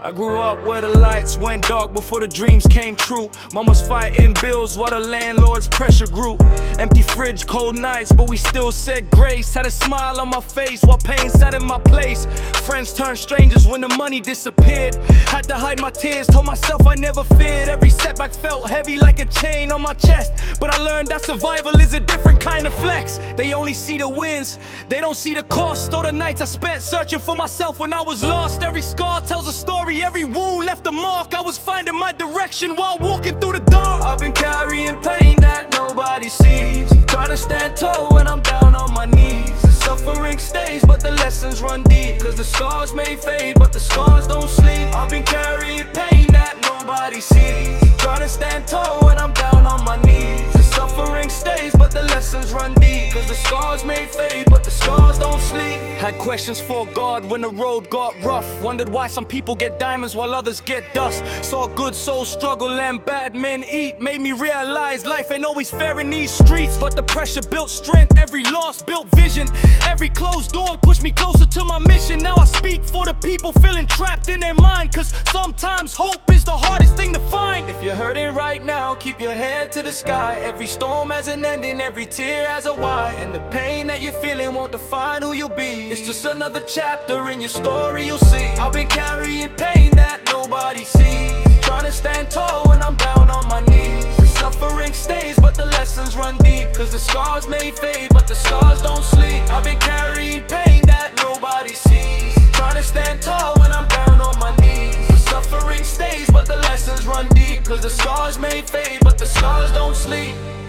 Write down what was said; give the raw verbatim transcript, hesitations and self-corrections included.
I grew up where the lights went dark before the dreams came true. Mama's fighting bills while the landlord's pressure grew. Empty fridge, cold nights, but we still said grace. Had a smile on my face while pain sat in my place. Friends turned strangers when the money disappeared. Had to hide my tears, told myself I never feared. Every setback felt heavy like a chain on my chest. But I learned that survival is a different kind of flex. They only see the wins, they don't see the cost. Or the nights I spent searching for myself when I was lost. Every scar tells a story, every wound left a mark. I was finding my direction while walking through the dark. I've been carrying pain that nobody sees, trying to stand tall when I'm down on my knees. The suffering stays, but the lessons run deep. Cause the scars may fade, but the scars don't sleep. I've been carrying pain that nobody sees, trying to stand tall when I'm down on my knees. The suffering stays, but the lessons run deep. Cause the scars may fade, but the scars don't sleep. Had questions for God when the road got rough. Wondered why some people get diamonds while others get dust. Saw good souls struggle and bad men eat. Made me realize life ain't always fair in these streets. But the pressure built strength, every loss built vision. Every closed door pushed me closer to my mission. Now I speak for the people feeling trapped in their mind. Cause sometimes hope is the hardest thing to find. If you're hurting right now, keep your head to the sky. Every storm has an ending, every tear has a why. And the pain that you're feeling won't define who you'll be. It's just another chapter in your story you'll see. I've been carrying pain that nobody sees, trying to stand tall when I'm down on my knees. The suffering stays, but the lessons run deep. Cause the scars may fade, but the scars don't sleep. I've been carrying pain that nobody sees, trying to stand tall when I'm down on my knees. The suffering stays, but the lessons run deep. Cause the scars may fade, but the scars don't sleep.